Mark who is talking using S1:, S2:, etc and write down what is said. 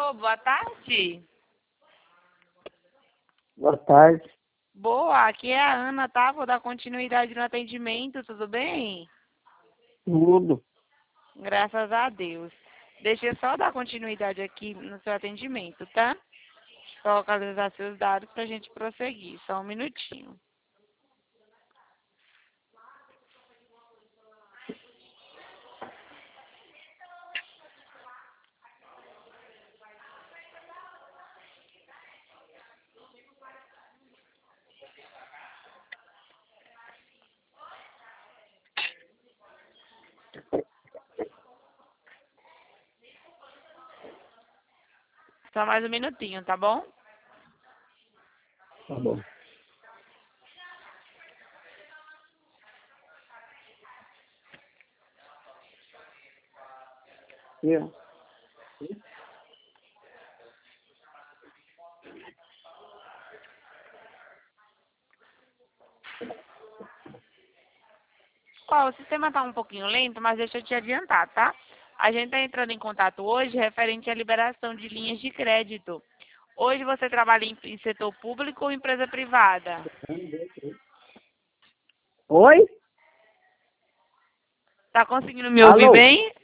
S1: Alô, boa tarde.
S2: Boa tarde.
S1: Boa, aqui é a Ana, tá? Vou dar continuidade no atendimento, tudo bem?
S2: Tudo.
S1: Graças a Deus. Deixa eu só dar continuidade aqui no seu atendimento, tá? Só localizar seus dados pra gente prosseguir. Só um minutinho. Só mais um minutinho, tá bom?
S2: Tá bom. Eu.
S1: Ó, o sistema tá um pouquinho lento, mas deixa eu te adiantar, tá? A gente tá entrando em contato hoje referente à liberação de linhas de crédito. Hoje você trabalha em setor público ou empresa privada?
S2: Oi?
S1: Tá conseguindo me ouvir
S2: Alô?
S1: bem?